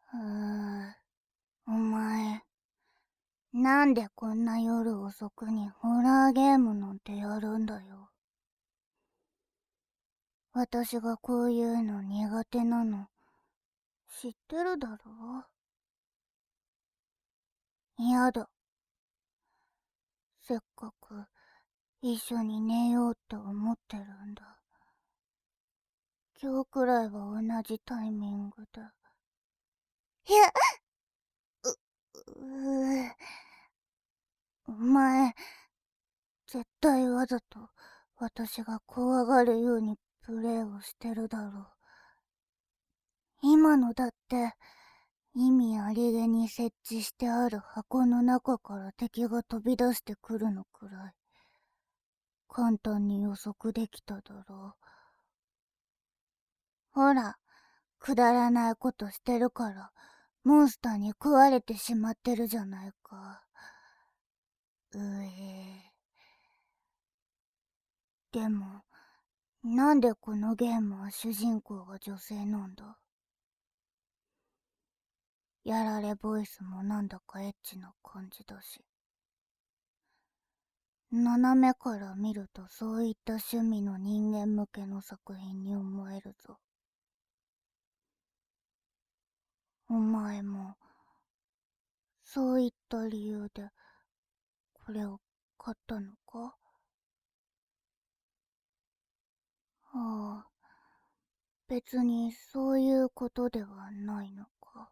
お前、なんでこんな夜遅くにホラーゲームなんてやるんだよ。私がこういうの苦手なの知ってるだろ？やだ。せっかく一緒に寝ようって思ってるんだ。今日くらいは同じタイミングで。いや、お前、絶対わざと私が怖がるようにプレイをしてるだろう。今のだって意味ありげに設置してある箱の中から敵が飛び出してくるのくらい簡単に予測できただろう。ほら、くだらないことしてるからモンスターに食われてしまってるじゃないか。でも、なんでこのゲームは主人公が女性なんだ？やられボイスもなんだかエッチな感じだし。斜めから見るとそういった趣味の人間向けの作品に思えるぞ。お前もそういった理由でこれを買ったのか？ああ、別にそういうことではないのか。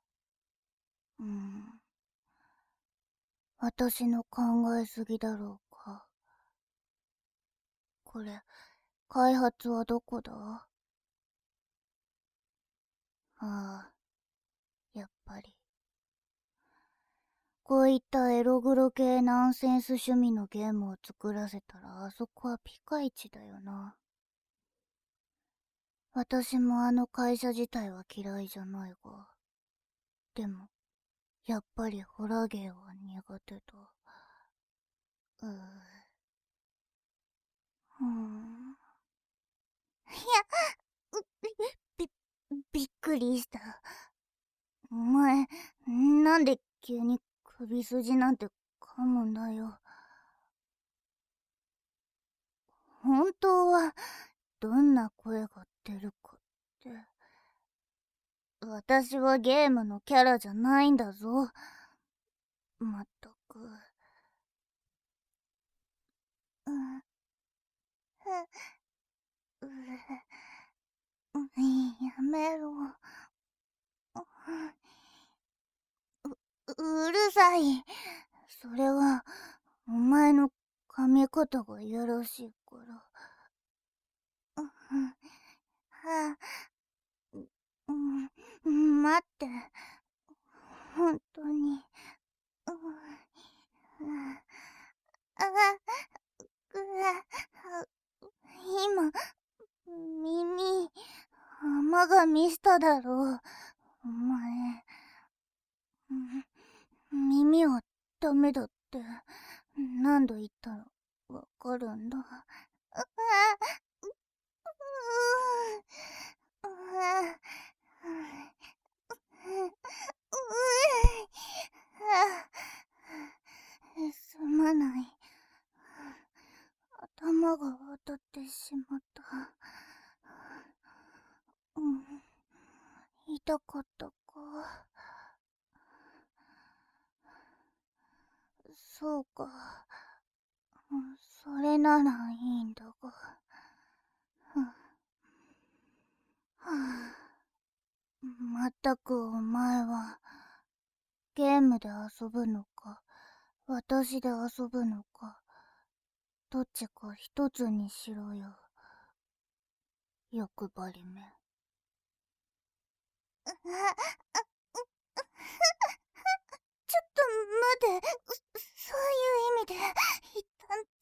私の考えすぎだろうか。これ、開発はどこだ？ああ、やっぱり。こういったエログロ系ナンセンス趣味のゲームを作らせたらあそこはピカイチだよな。私もあの会社自体は嫌いじゃないが。でも、やっぱりホラゲーは苦手だ。うー。いや、び、びっくりした。お前、なんで急に首筋なんて噛むんだよ。本当は、どんな声が出るかって。私はゲームのキャラじゃないんだぞ。まったく。うん、う、やめろ。うるさい。それは、お前の噛み方がいやらしいから。は待って。本当に。今、耳、甘がみしただろう。お前。耳はダメだって何度言ったらわかるんだ。すまない。頭が当たってしまった。痛かったか？そうか。それならいいんだが。まったくお前はゲームで遊ぶのか私で遊ぶのかどっちか一つにしろよ。欲張りめ。ちょっと待て。そういう意味で言ったんじ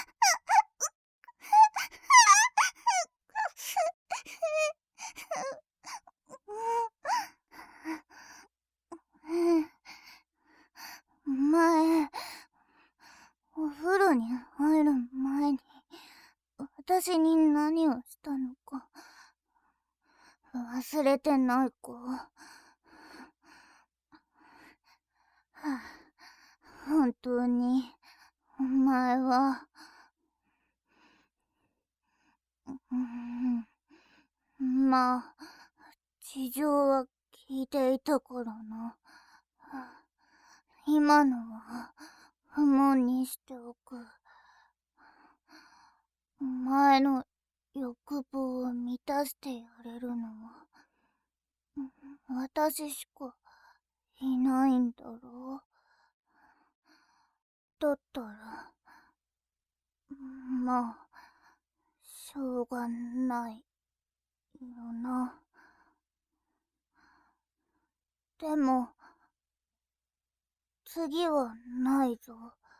ゃ。前、お風呂に入る前に私に何をしたのか忘れてないか？ 本当に、お前は、まあ、事情は聞いていたからな。今のは、不問にしておく。お前の欲望を満たしてやれるのは、私しかいないんだろう。だったら、まあ、しょうがないよな。でも、次はないぞ。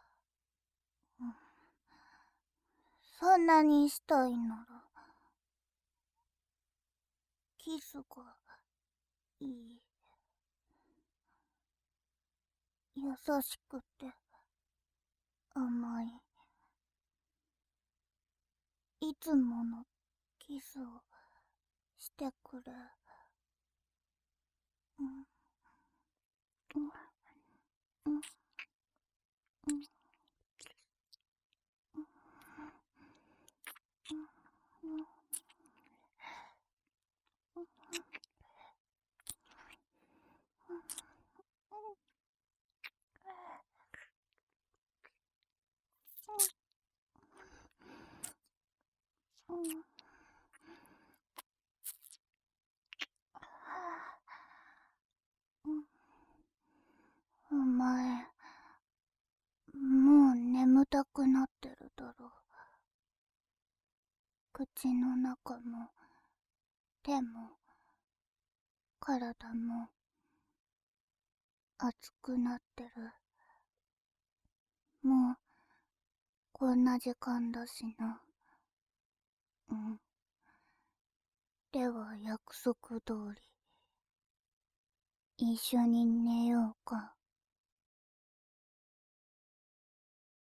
そんなにしたいなら、キスがいい。優しくて、甘い。いつものキスをしてくれ。うん、うん、うん、うん、うん。お前、もう眠たくなってるだろう。口の中も、手も、体も、熱くなってる。もう、こんな時間だしな。うん。では約束通り、一緒に寝ようか。